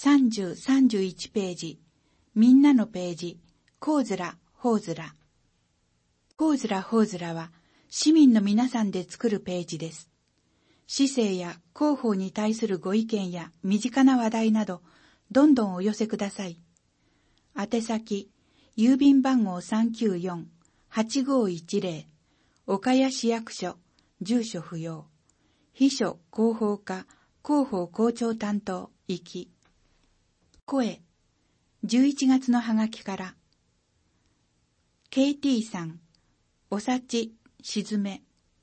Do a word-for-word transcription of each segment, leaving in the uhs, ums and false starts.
さんじゅう、さんじゅういちページ、みんなのページ、コウズラ、ホウズラ。コウズラ、ホウズラは市民の皆さんで作るページです。市政や広報に対するご意見や身近な話題など、どんどんお寄せください。宛先、郵便番号 さんきゅうよん、はちごいちぜろ、岡谷市役所、住所不要。秘書広報課、広報校長担当、行き。声、じゅういちがつのハガキから。ケーティー さん、おさち、しずめ。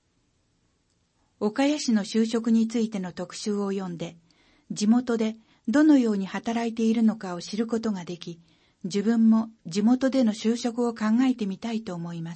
岡谷市の就職についての特集を読んで、地元でどのように働いているのかを知ることができ、自分も地元での就職を考えてみたいと思います。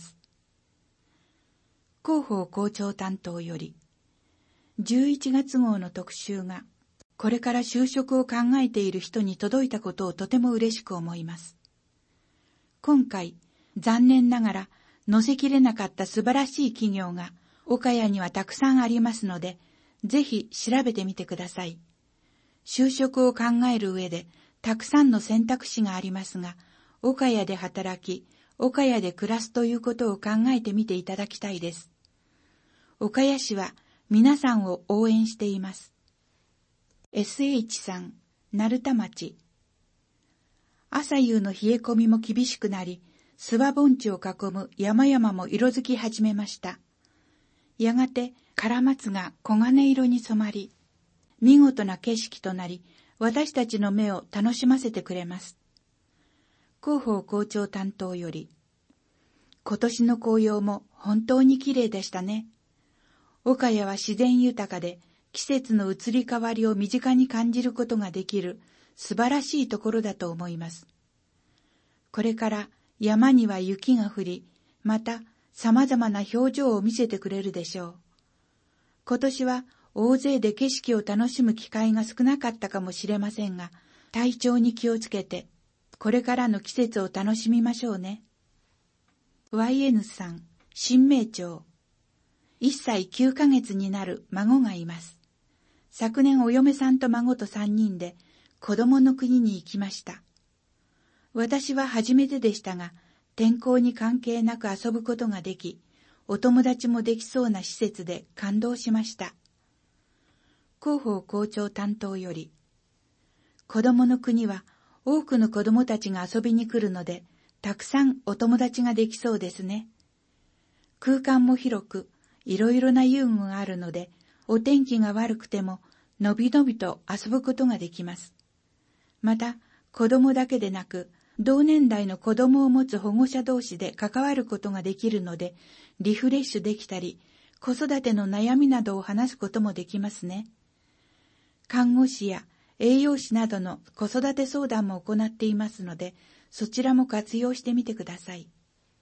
広報校長担当より、じゅういちがつ号の特集が、これから就職を考えている人に届いたことをとても嬉しく思います。今回、残念ながら載せきれなかった素晴らしい企業が岡谷にはたくさんありますので、ぜひ調べてみてください。就職を考える上でたくさんの選択肢がありますが、岡谷で働き、岡谷で暮らすということを考えてみていただきたいです。岡谷市は皆さんを応援しています。エスエイチ さん、成田町。朝夕の冷え込みも厳しくなり、諏訪盆地を囲む山々も色づき始めました。やがてカラマツが黄金色に染まり、見事な景色となり、私たちの目を楽しませてくれます。広報校長担当より、今年の紅葉も本当に綺麗でしたね。岡谷は自然豊かで、季節の移り変わりを身近に感じることができる素晴らしいところだと思います。これから山には雪が降り、また様々な表情を見せてくれるでしょう。今年は大勢で景色を楽しむ機会が少なかったかもしれませんが、体調に気をつけて、これからの季節を楽しみましょうね。ワイエヌ さん、新名町。いっさいきゅうかげつになる孫がいます。昨年お嫁さんと孫とさんにんで子供の国に行きました。私は初めてでしたが、天候に関係なく遊ぶことができ、お友達もできそうな施設で感動しました。広報校長担当より、子供の国は多くの子供たちが遊びに来るので、たくさんお友達ができそうですね。空間も広く、いろいろな遊具があるので、お天気が悪くても、のびのびと遊ぶことができます。また、子供だけでなく、同年代の子供を持つ保護者同士で関わることができるので、リフレッシュできたり、子育ての悩みなどを話すこともできますね。看護師や栄養士などの子育て相談も行っていますので、そちらも活用してみてください。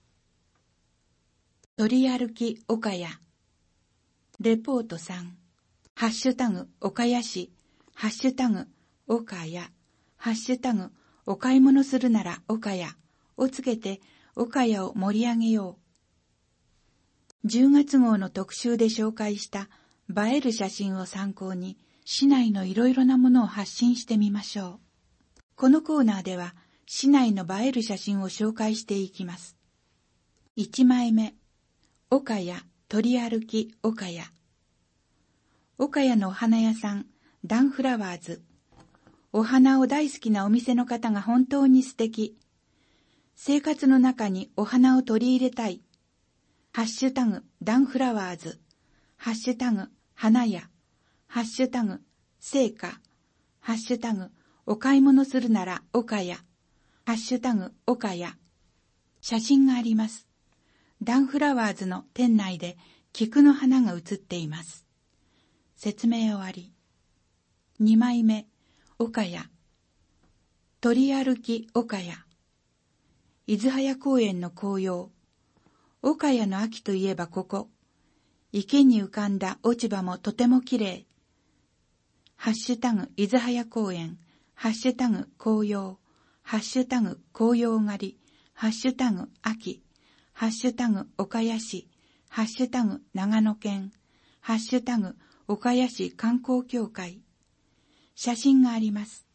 取り歩き岡谷。レポートさん。ハッシュタグ岡谷市。ハッシュタグ岡谷。ハッシュタグお買い物するなら岡谷をつけて岡谷を盛り上げよう。じゅうがつ号の特集で紹介した映える写真を参考に市内のいろいろなものを発信してみましょう。このコーナーでは市内の映える写真を紹介していきます。いちまいめ、岡谷取り歩き岡谷。岡谷のお花屋さん、ダンフラワーズ。お花を大好きなお店の方が本当に素敵。生活の中にお花を取り入れたい。ハッシュタグダンフラワーズ。ハッシュタグ花屋。ハッシュタグ生花。ハッシュタグお買い物するなら岡谷。ハッシュタグ岡谷。写真があります。ダンフラワーズの店内で菊の花が写っています。説明終わり。にまいめ、岡谷。取り歩き岡谷。伊豆早公園の紅葉。岡谷の秋といえばここ。池に浮かんだ落ち葉もとてもきれい。ハッシュタグ伊豆早公園。ハッシュタグ紅葉。ハッシュタグ紅葉狩り。ハッシュタグ秋。ハッシュタグ岡谷市。ハッシュタグ長野県。ハッシュタグ岡谷市観光協会。写真があります。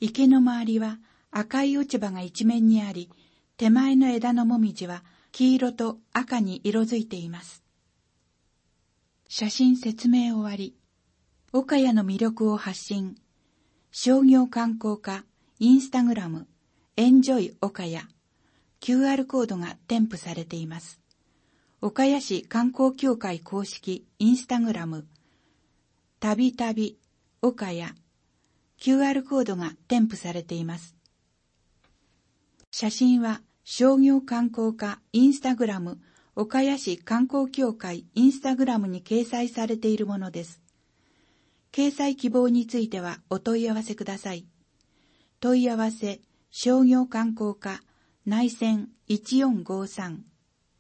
池の周りは赤い落ち葉が一面にあり、手前の枝のもみじは黄色と赤に色づいています。写真説明終わり。岡谷の魅力を発信。商業観光課、インスタグラム、エンジョイ岡谷。キューアール コードが添付されています。岡谷市観光協会公式インスタグラム、たびたび岡谷。キューアール コードが添付されています。写真は商業観光課インスタグラム、岡谷市観光協会インスタグラムに掲載されているものです。掲載希望についてはお問い合わせください。問い合わせ、商業観光課、内線いちよんごさん。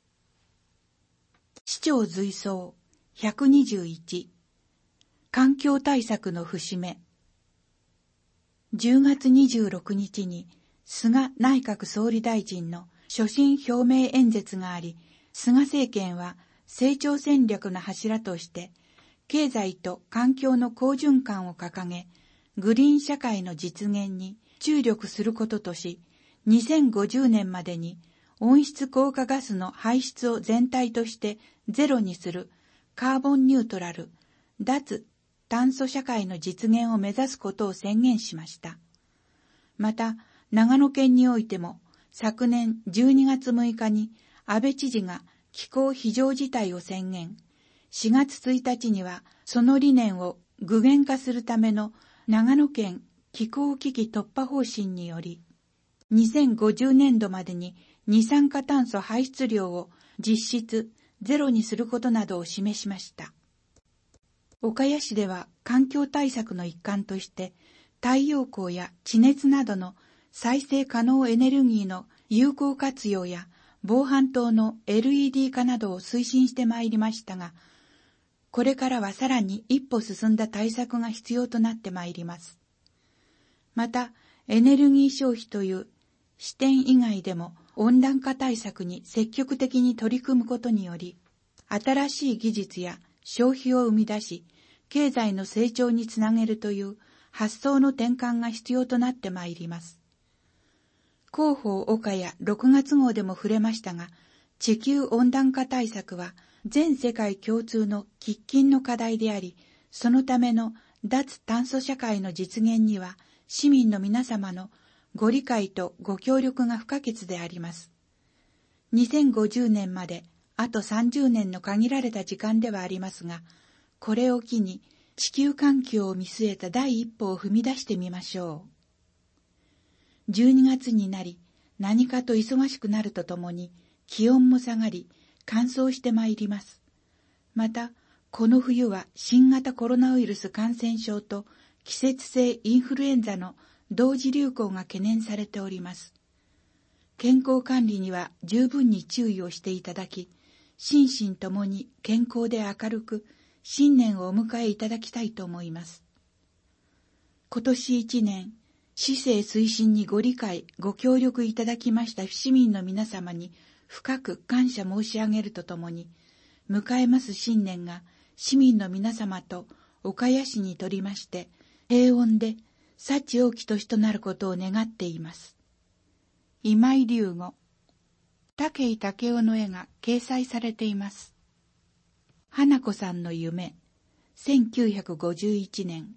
市長随走ひゃくにじゅういち。環境対策の節目。じゅうがつにじゅうろくにちに菅内閣総理大臣の所信表明演説があり、菅政権は成長戦略の柱として経済と環境の好循環を掲げ、グリーン社会の実現に注力することとし、にせんごじゅうねんまでに温室効果ガスの排出を全体としてゼロにするカーボンニュートラル、脱炭素社会の実現を目指すことを宣言しました。また、長野県においても昨年じゅうにがつむいかに安倍知事が気候非常事態を宣言、しがつついたちにはその理念を具現化するための長野県気候危機突破方針により、にせんごじゅうねんどまでに二酸化炭素排出量を実質ゼロにすることなどを示しました。岡谷市では環境対策の一環として太陽光や地熱などの再生可能エネルギーの有効活用や防犯灯の エルイーディー 化などを推進してまいりましたが、これからはさらに一歩進んだ対策が必要となってまいります。また、エネルギー消費という視点以外でも温暖化対策に積極的に取り組むことにより、新しい技術や消費を生み出し、経済の成長につなげるという発想の転換が必要となってまいります。広報岡谷ろくがつごうでも触れましたが、地球温暖化対策は全世界共通の喫緊の課題であり、そのための脱炭素社会の実現には市民の皆様のご理解とご協力が不可欠であります。にせんごじゅうねんまであとさんじゅうねんの限られた時間ではありますが、これを機に地球環境を見据えた第一歩を踏み出してみましょう。じゅうにがつになり、何かと忙しくなるとともに、気温も下がり、乾燥してまいります。また、この冬は新型コロナウイルス感染症と季節性インフルエンザの同時流行が懸念されております。健康管理には十分に注意をしていただき、心身ともに健康で明るく、新年をお迎えいただきたいと思います。今年一年、市政推進にご理解、ご協力いただきました市民の皆様に深く感謝申し上げるとともに、迎えます新年が市民の皆様と岡谷市にとりまして平穏で幸多き年となることを願っています。今井龍吾、武井武雄の絵が掲載されています。花子さんの夢、せんきゅうひゃくごじゅういちねん。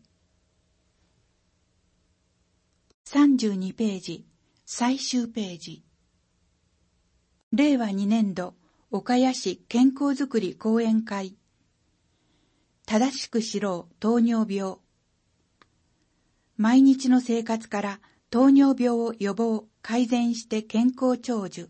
さんじゅうにページ、最終ページ。れいわにねんど、岡谷市健康づくり講演会。正しく知ろう糖尿病。毎日の生活から糖尿病を予防、改善して健康長寿。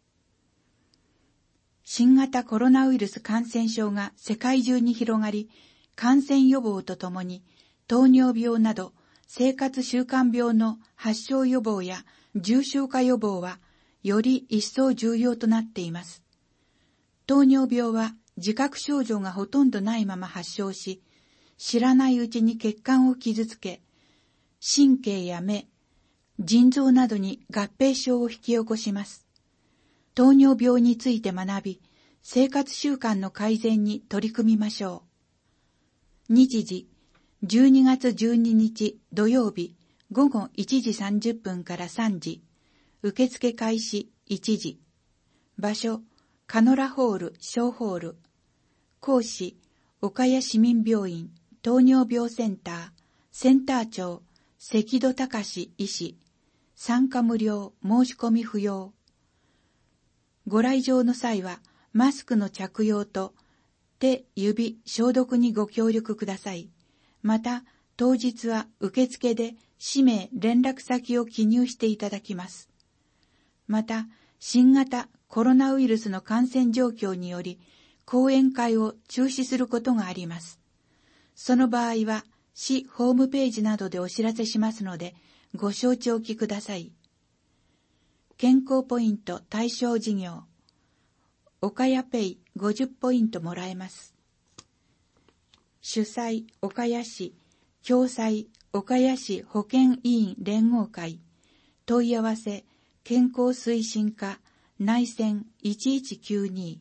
新型コロナウイルス感染症が世界中に広がり、感染予防とともに糖尿病など生活習慣病の発症予防や重症化予防はより一層重要となっています。糖尿病は自覚症状がほとんどないまま発症し、知らないうちに血管を傷つけ、神経や目、腎臓などに合併症を引き起こします。糖尿病について学び、生活習慣の改善に取り組みましょう。日時、じゅうにがつじゅうににち土曜日午後いちじさんじゅっぷんからさんじ、受付開始いちじ。場所、カノラホール小ホール。講師、岡谷市民病院糖尿病センターセンター長関戸隆医師。参加無料、申し込み不要。ご来場の際はマスクの着用と手、指、消毒にご協力ください。また、当日は受付で氏名、連絡先を記入していただきます。また、新型コロナウイルスの感染状況により、講演会を中止することがあります。その場合は、市ホームページなどでお知らせしますので、ご承知おきください。健康ポイント対象事業。岡谷ペイごじゅっポイントもらえます。主催、岡谷市、共催、岡谷市保健委員連合会。問い合わせ、健康推進課、内線いちいちきゅうに。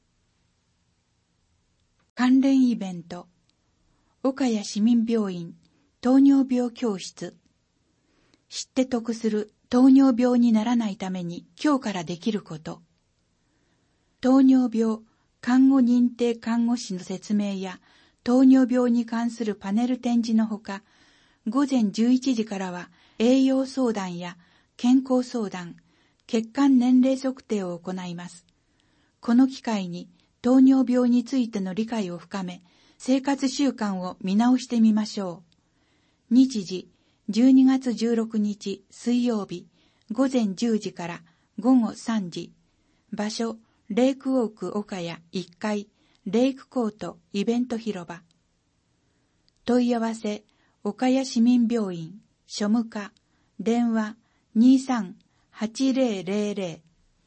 関連イベント。岡谷市民病院糖尿病教室。知って得する糖尿病にならないために今日からできること。糖尿病、看護認定看護師の説明や糖尿病に関するパネル展示のほか、午前じゅういちじからは栄養相談や健康相談、血管年齢測定を行います。この機会に糖尿病についての理解を深め、生活習慣を見直してみましょう。日時、じゅうにがつじゅうろくにち水曜日、午前じゅうじから午後さんじ。場所、レイクウォーク岡谷いっかい、レイクコートイベント広場。問い合わせ、岡谷市民病院、庶務課、電話 にーさんはちぜろぜろぜろ。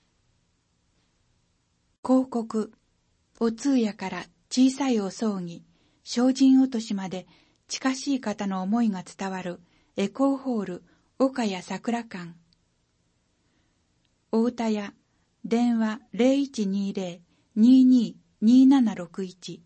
広告、お通夜から小さいお葬儀、精進落としまで近しい方の思いが伝わるエコーホール岡谷桜館。お歌や電話 ゼロいちにゼロ にーにー にーななろくいち。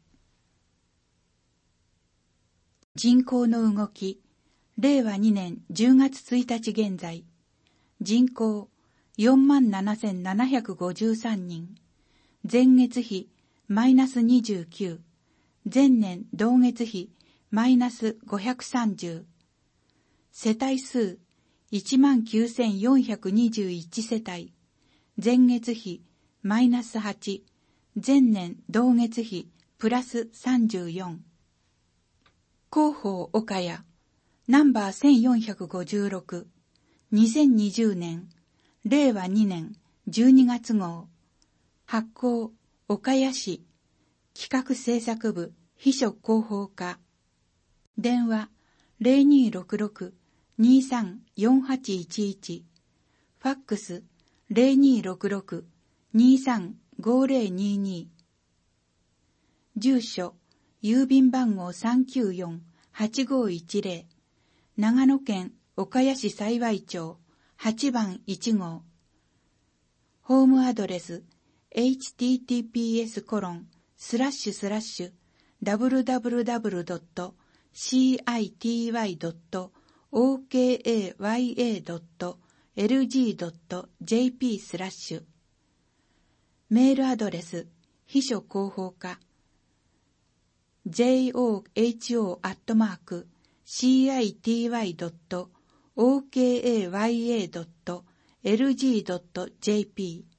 人口の動き、れいわにねんじゅうがつついたち現在、人口 よんまんななせんななひゃくごじゅうさんにん、前月比マイナスにじゅうきゅう、前年同月比マイナスごひゃくさんじゅう、世帯数 いちまんきゅうせんよんひゃくにじゅういち 世帯、前月比マイナスはち、前年同月比プラスさんじゅうよん。広報岡谷ナンバーせんよんひゃくごじゅうろく、にせんにじゅうねん、れいわにねんじゅうにがつ号。発行岡谷市企画制作部秘書広報課。電話 ゼロにーろくろく にーさんよんはちいちいち。ファックス ゼロにーろくろく にーさんごぜろにーにー。住所郵便番号 さんきゅうよんはちごいちゼロ。長野県岡谷市幸町はちばんいち号。ホームアドレス エイチティーティーピーエスコロンスラッシュスラッシュダブリューダブリューダブリュードットシーアイティーワイドットオーケーエーワイエードットエルジードットジェーピースラッシュ。メールアドレス秘書広報課 ジョホ アットマーク シーアイティーワイドットオーケーエーワイエードットエルジードットジェーピー。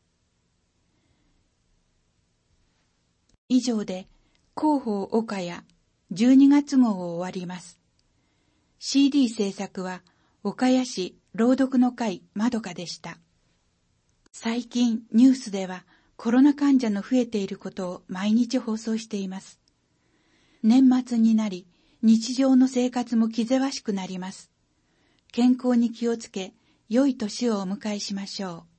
以上で広報岡谷じゅうにがつ号を終わります。シーディー 制作は岡谷市朗読の会まどかでした。最近ニュースではコロナ患者の増えていることを毎日放送しています。年末になり日常の生活も気ぜわしくなります。健康に気をつけ、良い年をお迎えしましょう。